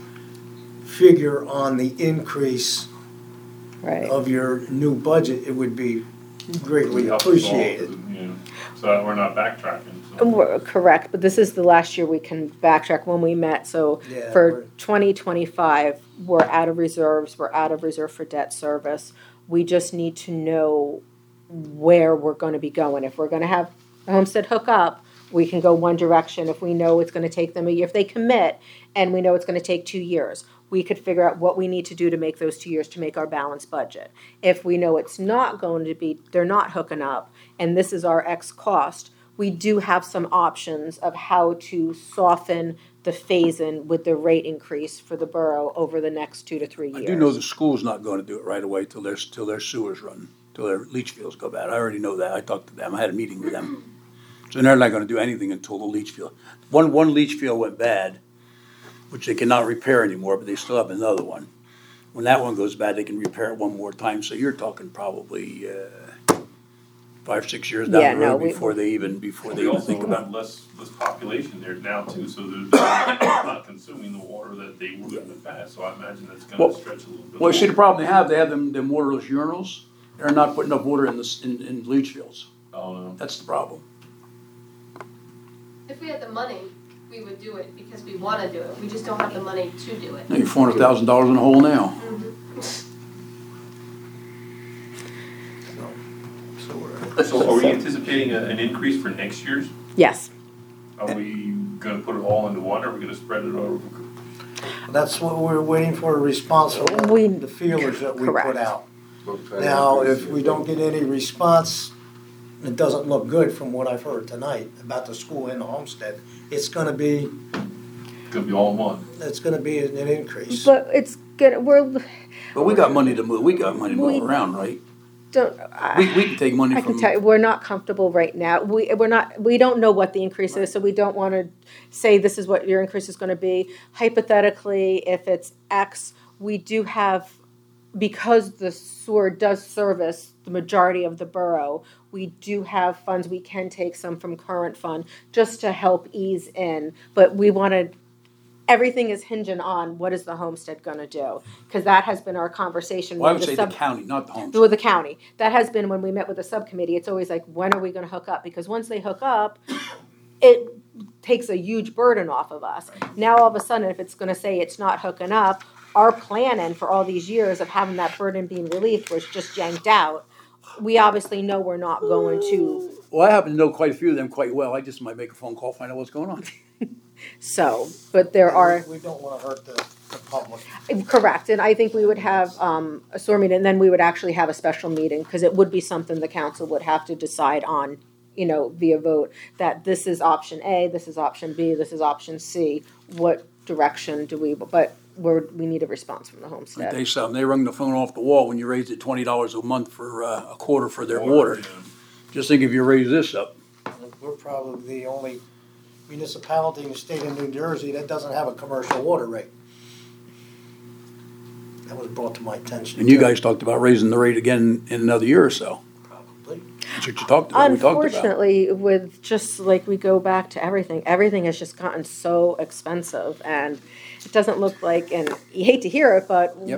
figure on the increase Right. of your new budget, it would be greatly Help us all, appreciated. you know, so that we're not backtracking. so. Correct, but this is the last year we can backtrack when we met, so Yeah, for we're- 2025, we're out of reserves, we're out of reserve for debt service. We just need to know where we're gonna be going. If we're gonna have the homestead hook up, we can go one direction. If we know it's gonna take them a year, if they commit and we know it's gonna take 2 years, we could figure out what we need to do to make those 2 years to make our balanced budget. If we know it's not going to be, they're not hooking up, and this is our X cost, we do have some options of how to soften the phase-in with the rate increase for the borough over the next 2 to 3 years. I do know the school's not gonna do it right away till their sewers run, till their leach fields go bad. I already know that. I talked to them. I had a meeting with them. So they're not gonna do anything until the leach field. One leach field went bad, which they cannot repair anymore, but they still have another one. When that one goes bad, they can repair it one more time. So you're talking probably 5, 6 years down Yeah, the no, road we- before they even We think also about have it. less population there now too, so they're not consuming the water that they would in the past, so I imagine that's Well- gonna stretch a little bit. Well, you see, the longer. problem they have them waterless urinals. They're not putting enough water in leach fields. Oh, no. That's the problem. If we had the money, we would do it because we wanna do it. We just don't have the money to do it. Now you're $400,000 in a hole now. So we're. So are we anticipating an increase for next year's? Yes, Are we gonna put it all into one, or are we gonna spread it over? That's what we're waiting for, a response from the feelers that we Correct. put out. We'll try to Now, increase if it. we don't get any response, it doesn't look good from what I've heard tonight about the school and the homestead. It's gonna be, Gonna be all in one? it's gonna be an increase. but it's good, But we got money to move. We got money to We- move around, right? don't, We can take money I from. can tell you, we're not comfortable right now. We don't know what the increase is, so we don't want to say this is what your increase is going to be. Hypothetically, if it's X, we do have, because the sewer does service the majority of the borough, we do have funds, we can take some from current fund just to help ease in. But we want to, everything is hinging on what is the homestead going to do? Because that has been our conversation. Well, I with would the say the county, not the homes. with the county. That has been when we met with the subcommittee. It's always like, when are we going to hook up? Because once they hook up, it takes a huge burden off of us. Now, all of a sudden, if it's going to say it's not hooking up, our planning for all these years of having that burden being relieved was just yanked out. We obviously know we're not going to. Well, I happen to know quite a few of them quite well. I just might make a phone call, find out what's going on. So, but there are. We don't wanna hurt the public. Correct, and I think we would have a SOAR meeting, and then we would actually have a special meeting, because it would be something the council would have to decide on, via vote, that this is option A, this is option B, this is option C. What direction do we, but we need a response from the Like homestead. they said, they rung the phone off the wall when you raised it $20 a month for a quarter for their water. Yeah. Just think if you raise this up. We're probably the only municipality in the state of New Jersey that doesn't have a commercial water rate. That was brought to my attention. And you too. guys talked about raising the rate again in another year or so. Probably. That's what you talked about, we talked about. Unfortunately, with just like we go back to everything has just gotten so expensive, and it doesn't look like, and you hate to hear it, but Yep.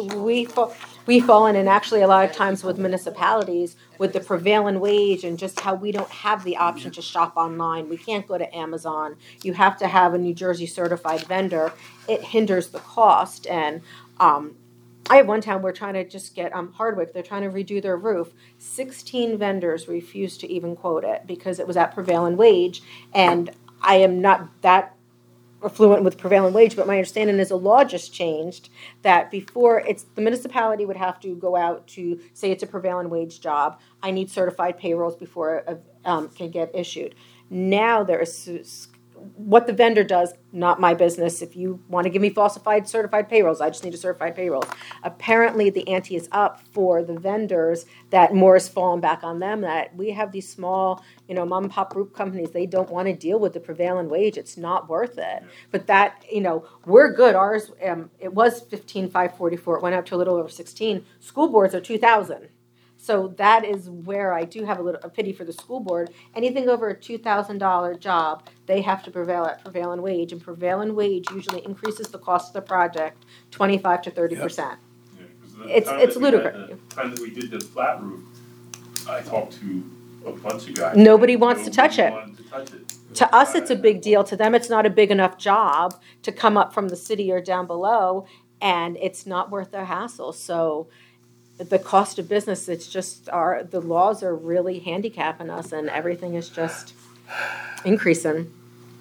we fall in, and actually a lot of times with municipalities, with the prevailing wage and just how we don't have the option to shop online. We can't go to Amazon. You have to have a New Jersey certified vendor. It hinders the cost, and I have one town we're trying to just get Hardwick. They're trying to redo their roof. 16 vendors refused to even quote it because it was at prevailing wage. And I am not that affluent with prevailing wage, but my understanding is a law just changed that before the municipality would have to go out to say it's a prevailing wage job. I need certified payrolls before it can get issued. Now there is. What the vendor does, not my business. If you want to give me falsified certified payrolls, I just need a certified payroll. Apparently the ante is up for the vendors, that more is falling back on them, that we have these small, mom and pop group companies, they don't want to deal with the prevailing wage. It's not worth it. But that, we're good. Ours, it was $15,544. It went up to a little over 16. School boards are $2,000. So that is where I do have a pity for the school board. Anything over a $2,000 job, they have to prevail at prevailing wage, and prevailing wage usually increases the cost of the project 25 to 30%. Yeah, 'cause the It's time that we ludicrous. had The time that we did the flat roof, I talked to a bunch of guys. Nobody wants to touch it. wanted to touch it. To us, it's a big deal. To them, it's not a big enough job to come up from the city or down below, and it's not worth their hassle. So the cost of business, it's just the laws are really handicapping us, and everything is just increasing.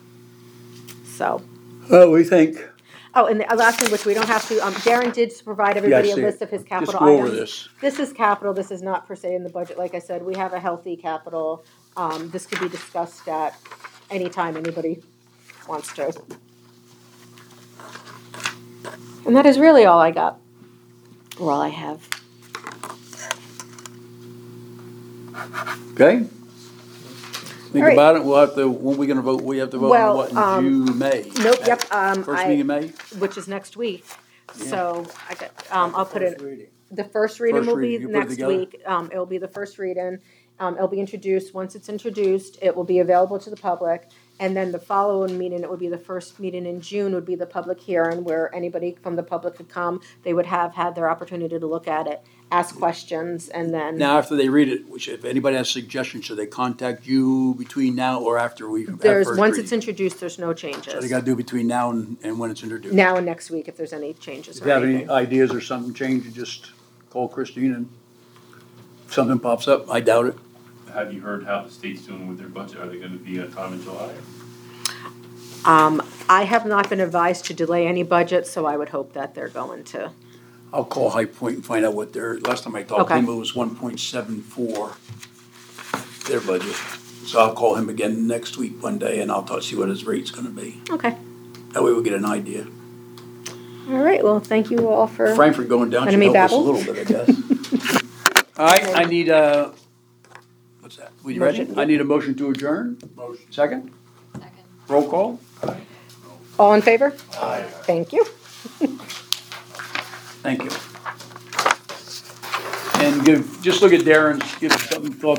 So. Well, we think. Oh, and the last thing, which we don't have to, Darren did provide everybody a see list it. of his capital Just go over items. this. This is capital. This is not per se in the budget. Like I said, we have a healthy capital. This could be discussed at any time anybody wants to. And that is really all I got, or all I have. Okay? Think All right. about it, we'll have to, when we gonna vote, we have to vote Well, on what, in June, May? Nope, yep. First meeting in May? Which is next week. Yeah. So I got, I'll put it. First reading. The first reading First will reading, be you put it next together? week. It'll be the first reading. It'll be introduced. Once it's introduced, it will be available to the public. And then the following meeting, it would be the first meeting in June, would be the public hearing where anybody from the public could come. They would have had their opportunity to look at it, ask questions, and then. Now, after they read it, which if anybody has suggestions, should they contact you between now or after we have There's, first once reading? it's introduced, there's no changes. So they gotta do between now and when it's introduced. Now and next week, if there's any changes If or you have any anything. ideas or something change, you just call Christine, and if something pops up, I doubt it. Have you heard how the state's doing with their budget? Are they gonna be on time in July? I have not been advised to delay any budget, so I would hope that they're going to. I'll call High Point and find out what last time I talked to Okay. him, it was 1.74, their budget. So I'll call him again next week one day, and I'll see what his rate's gonna be. Okay. That way we'll get an idea. All right, well, thank you all for. Frankfurt going down should Enemy help us a babble? little bit, I guess. All right, I need what's that? We ready? Motion. I need a motion to adjourn. Motion. Second. Second? Roll call? All in favor? Aye. Thank you. Thank you. And just look at Darren's, give something thought